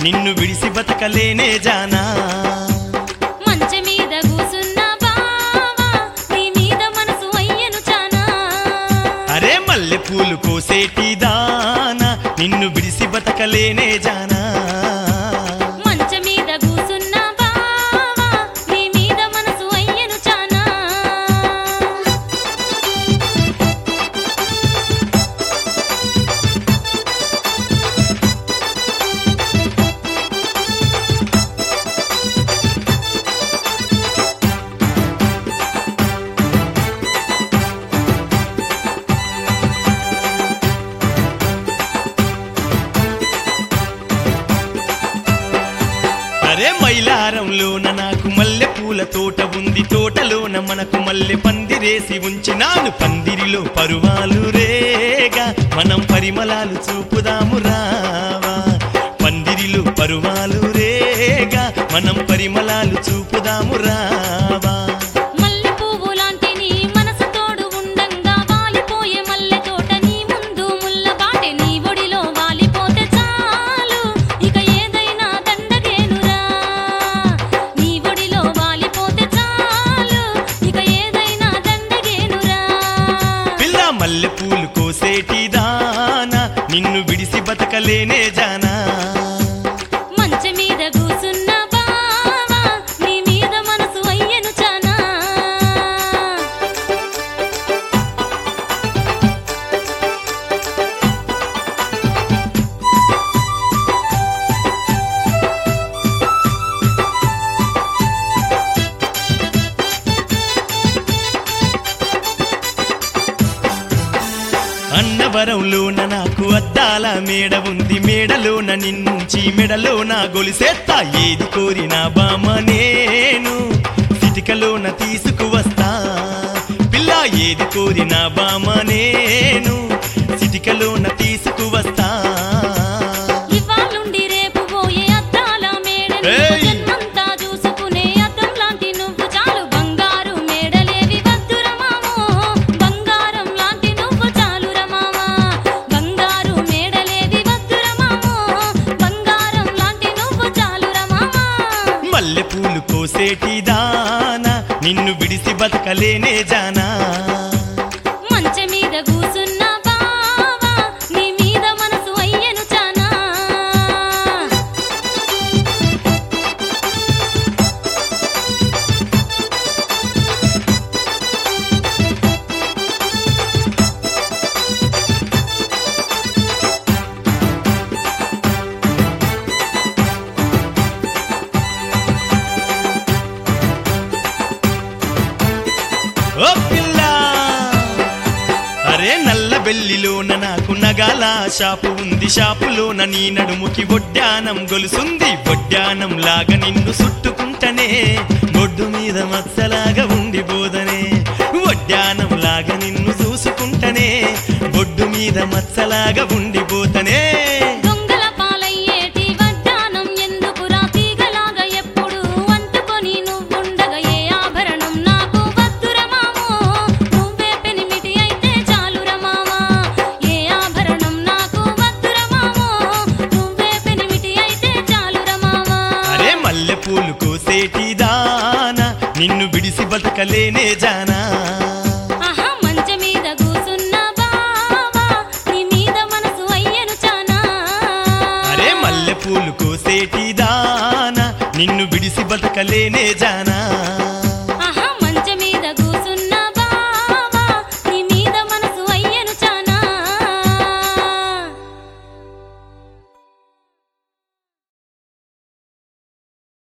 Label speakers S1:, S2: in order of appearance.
S1: నిన్ను విడిసి బతకలేనే జానా
S2: మంచె మీద కూసున్న బావా నీ మీద మనసు అయ్యను చానా
S1: అరే మల్లె పూలు కోసేటి దానా నిన్ను విడిసి బతకలేనే జానా
S2: మంచె మీద కూసున్న బావా నీ మీద మనసు అయ్యను చానా
S1: అరే మైలారంలోన నాకు మల్లె పూల తోట ఉంది తోటలోన మనకు మల్లె పందిరేసి ఉంచినాను పందిరిలో పరువాలు రేగా మనం పరిమళాలు చూపుదాము రావా పందిరిలో పరువాలు రేగా మనం పరిమళాలు చూపుదాము రావా
S2: మల్లె పువ్వు లాంటి నీ మనసు తోడు ఉండంగా వాలిపోయే మల్లె తోట నీ ముందు ముల్ల బాటె నీ ఒడిలో వాలిపోతే చాలు ఇక ఏదైనా దండగేనురా నీ ఒడిలో వాలిపోతే చాలు ఇక ఏదైనా దండగేనురా
S1: పిల్ల మల్లె పూలు కోసేటి దానా నిన్ను విడిసి బతకలేనే జానా
S2: మంచె మీద కూసున్న బావా నీ మీద మనసు అయ్యను చానా
S1: అన్నవరంలోన నాకు అద్దాల మేడ ఉంది మేడలోన నిన్నుంచి మెడలోన గొలిసేత్తా ఏది కోరినా బామ నేను సిటికలోన తీసుకువస్తా పిల్ల ఏది కోరినా బామ నేను సిటికలోన తీసుకువస్తా
S2: ఇవాళుండి రేపు పోయే అద్దాల మేడని
S1: ఏయ్!
S2: జన్మంతా చూసుకునే అద్దం లాంటి నువ్వు చాలు బంగారు మేడలేవి వద్దుర మామో బంగారం లాంటి నువ్వు చాలుర మామా బంగారు మేడలేవి వద్దుర మామో బంగారం లాంటి నువ్వు చాలుర మామా
S1: మల్లె పూలు కోసేటి దానా నిన్ను విడిసి బతకలేనే జానా
S2: మంచె మీద కూసున్న బావా నీ మీద మనసు అయ్యను చానా
S1: ఓ పిల్ల అరే నల్ల బెల్లిలోన నాకు నగాల షాపు ఉంది షాపులోన నీ నడుముకి వడ్డానం గొలుసుంది వడ్డానం లాగా నిన్ను చుట్టుకుంటనే బొడ్డు మీద మచ్చలాగా ఉండి బోదనే వడ్డానం లాగా నిన్ను చూసుకుంటనే బొడ్డు మీద మచ్చలాగా ఉండిపోతనే
S2: దొంగల పాలయ్యేటి వడ్డానం ఎందుకురా తీగలాగా ఎప్పుడు అంటుకొని నువ్వుండగా ఏ ఆభరణం నాకు వద్దుర మామో నువ్వే పెనిమిటి అయితే చాలుర మామా ఏ ఆభరణం నాకు వద్దుర మామో నువ్వే పెనిమిటి అయితే చాలుర మామా
S1: అరే మల్లె పూలు కోసేటి దానా నిన్ను విడిసి బతకలేనే జానా
S2: ఆహా మంచె మీద కూసున్న బావా నీ మీద మనసు అయ్యను చానా
S1: అరే మల్లె పూలు కోసేటి దానా నిన్ను విడిసి బతకలేనే జానా